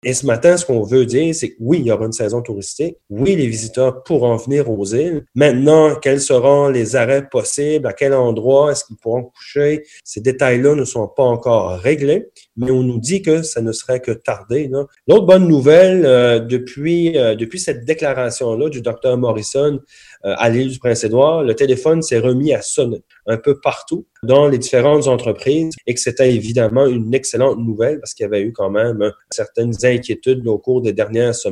Et ce matin, ce qu'on veut dire, c'est que oui, il y aura une saison touristique. Oui, les visiteurs pourront venir aux îles. Maintenant, quels seront les arrêts possibles? À quel endroit est-ce qu'ils pourront coucher? Ces détails-là ne sont pas encore réglés, mais on nous dit que ça ne serait que tardé, là. L'autre bonne nouvelle, depuis cette déclaration-là du docteur Morrison à l'île du Prince-Édouard, le téléphone s'est remis à sonner un peu partout dans les différentes entreprises et que c'était évidemment une excellente nouvelle parce qu'il y avait eu quand même certaines inquiétudes au cours des dernières semaines